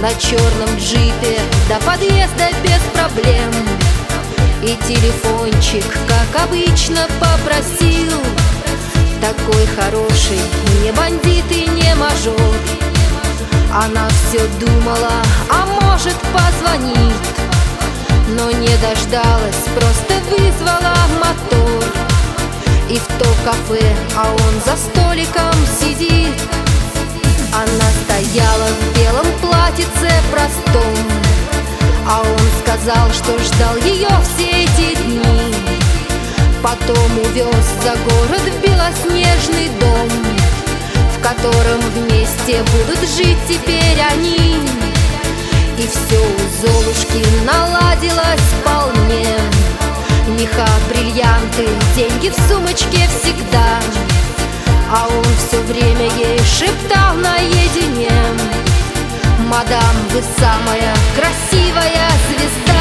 на черном джипе до подъезда без проблем. И телефончик, как обычно, попросил. Такой хороший, не бандит и не мажор. Она все думала, а может позвонит, но не дождалась, просто вызвала мотор. И в то кафе, а он за столиком сидит. Она стояла в белом платьице простом, а он сказал, что ждал ее все эти дни. Потом увез за город в белоснежный дом, в котором вместе будут жить теперь они. И все у Золушки наладилось вполне. Меха, бриллианты, деньги в сумочке всегда. А он все время ей шептал наедине: мадам, вы самая красивая звезда.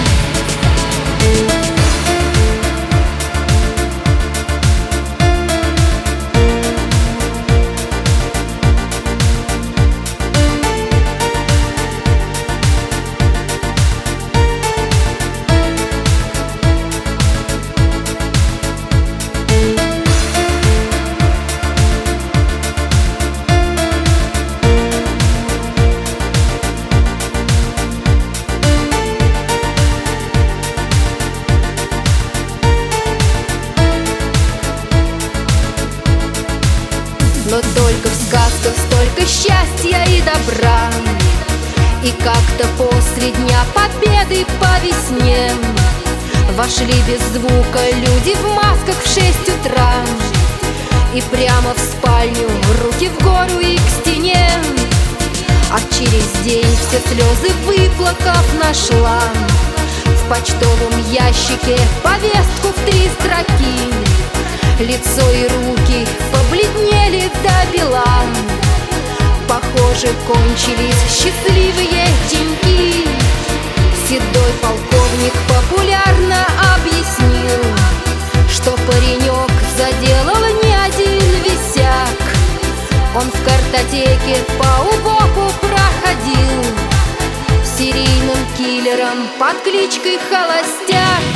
Но только в сказках столько счастья и добра. И как-то после Дня Победы по весне вошли без звука люди в масках в 6 утра. И прямо в спальню, руки в гору и к стене. А через день все слезы выплакав нашла в почтовом ящике повестку в 3 строки. Лицо и руки побледнели до бела. Похоже, кончились счастливые деньки. Седой полковник популярно объяснил, что паренек заделал не один висяк. Он в картотеке по УБОПу проходил серийным киллером под кличкой Холостяк.